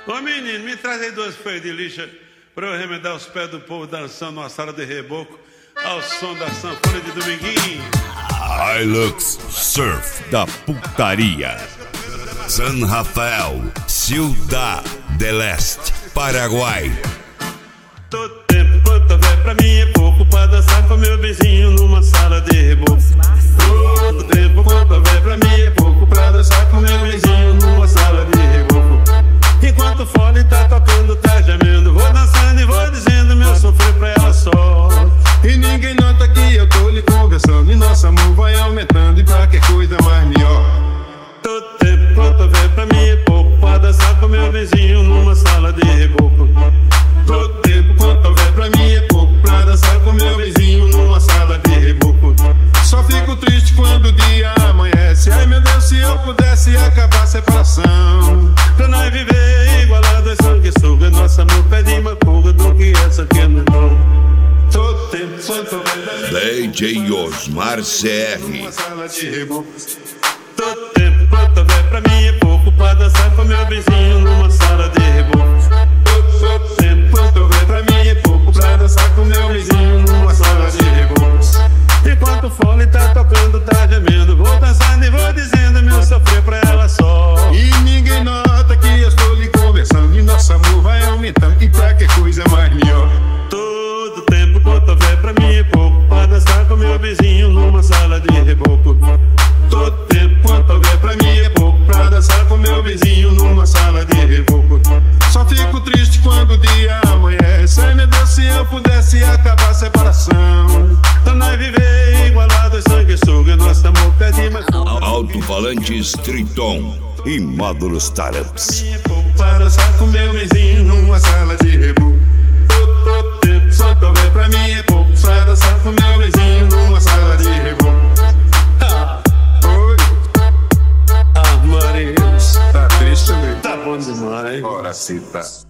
Ô menino, me traz aí 2 feios de lixa pra eu remendar os pés do povo dançando numa sala de reboco ao som da sanfona de Dominguinho. Hilux Surf da Putaria, San Rafael, Ciudad del Este, Paraguai. Todo tempo quanto houver pra mim é pouco pra dançar com meu vizinho numa sala de reboco. Todo tempo quanto houver pra mim é pouco pra dançar com meu vizinho numa sala de reboco. Enquanto o fole tá tocando, tá gemendo, vou dançando e vou dizendo meu sofrer pra ela só. E ninguém nota que eu tô lhe conversando, e nosso amor vai aumentando, e pra que coisa mais melhor. Todo tempo quanto houver pra mim é pouco pra dançar com meu vizinho numa sala de reboco. Todo tempo quanto houver pra mim é pouco pra dançar com meu vizinho numa sala de reboco. Só fico triste quando o dia amanhece. Ai meu Deus, se eu pudesse acabar a separação, pra nós viver igualado é sanguessuga. Nosso amor pede uma fuga do que essa aqui não dou. Todo tempo quanto houver pra mim DJ Osmar CR. numa sala de reboco. todo tempo quanto houver pra mim é pouco pra dançar com meu vizinho numa sala de reboco. Todo tempo quanto houver pra mim é pouco pra dançar com meu vizinho numa sala de reboco. Enquanto o fole tá tocando, tá gemendo, vou dançando e vou dizendo meu sofrer pra ela só. E ninguém nota que eu estou lhe conversando, e nosso amor vai aumentando, e pra que coisa mais melhor. Todo tempo quanto houver pra mim é pouco pra dançar com meu vizinho numa sala de reboco. Todo tempo quanto houver pra mim é pouco pra dançar com meu vizinho numa sala de reboco. Só fico triste quando o dia amanhece. Ai meu Deus, se eu pudesse acabar a separação, pra nós viver igualados, sanguessuga. Nosso amor pede mais fuga. Alto-falantes Triton e módulos Taramps. pra dançar com meu vizinho numa sala de reboco. Todo tempo quanto houver pra mim é pouco pra dançar com meu vizinho numa sala de reboco. Oi, Ah, Maria, tá triste também? tá bom demais. Ora, se tá.